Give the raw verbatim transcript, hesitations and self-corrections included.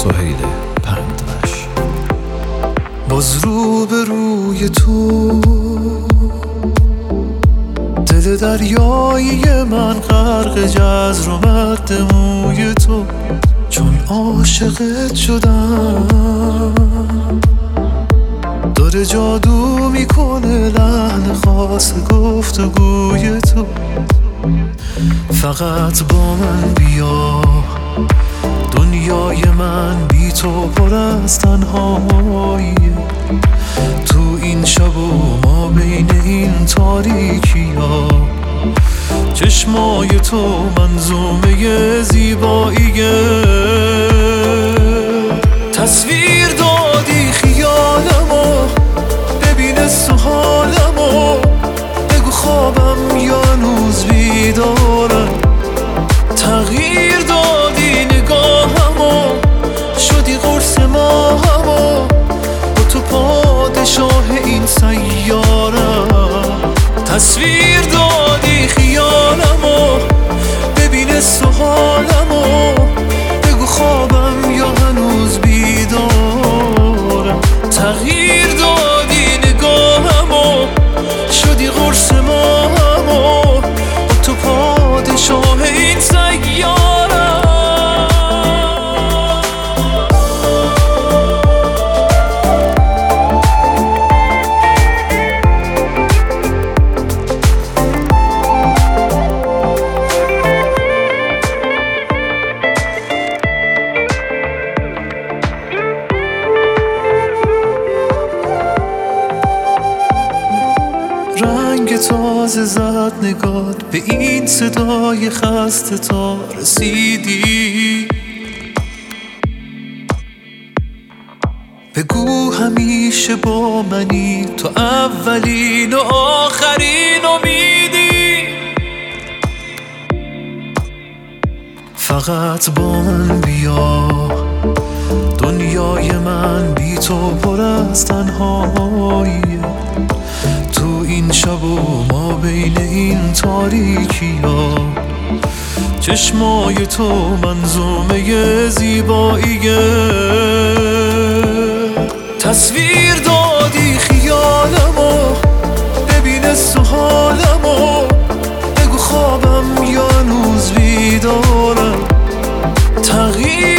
سهیل پندوش. باز رو به روی تو دل دریایی من غرق جزر و مد موی تو، چون عاشقت شدم داره جادو میکنه لحن خاص گفتگوی تو. فقط با من بیا، دنیای من بی تو پر از تنهاییه. تو این شب و ما بین این تاریکی ها، چشمای تو منظومه زیباییه. تصویر دادی خیالمو، ببین حس و حالمو، بگو خوابم یا هنوز بیدارم. تغییر دادی نگاهمو، شدی قرص ماهمو، با تو پادشاه این سیارم. تصویر دادی خیالمو، ببین حس و حالمو، بگو خوابم یا هنوز بیدارم. تغییر دادی نگاهمو، شدی قرص ماهمو، با تو پادشاه این سیارم. رنگ تازه زد نگات به این صدای خسته تا رسیدی. بگو همیشه با منی، تو اولین و آخرین امیدی. فقط با من بیا، دنیای من بی تو پر از تنهاییه. تو این شب و ما بین این تاریکی ها، چشمای تو منظومه زیباییه. تصویر دادی خیالمو، ببین حس و حالمو، بگو خوابم یا هنوز بیدارم. تغییر